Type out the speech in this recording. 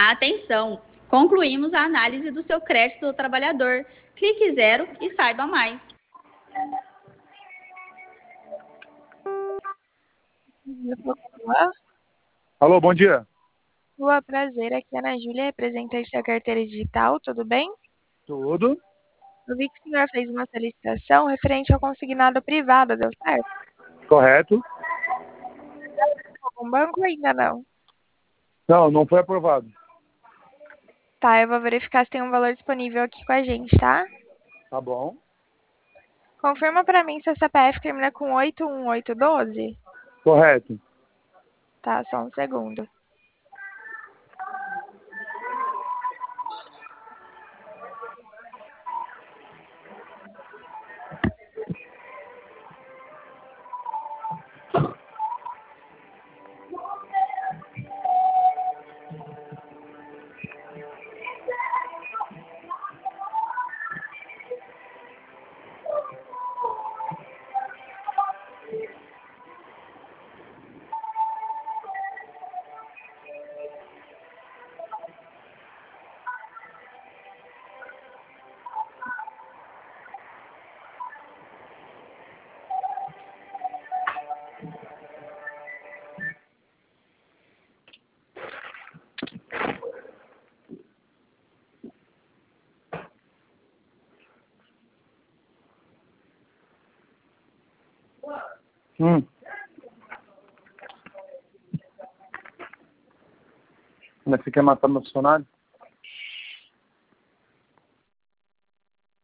Atenção! Concluímos a análise do seu crédito do trabalhador. Clique 0 e saiba mais. Olá, Alô, bom dia. Lua, prazer. Aqui é a Ana Júlia, representante da carteira digital, tudo bem? Tudo? Eu vi que o senhor fez uma solicitação referente ao consignado privado, deu certo? Correto? Algum banco ou ainda não? Não, não foi aprovado. Tá, eu vou verificar se tem um valor disponível aqui com a gente, tá? Tá bom. Confirma pra mim se a CPF termina com 81812? Correto. Tá, só um segundo. Mas você quer matar meu funcionário?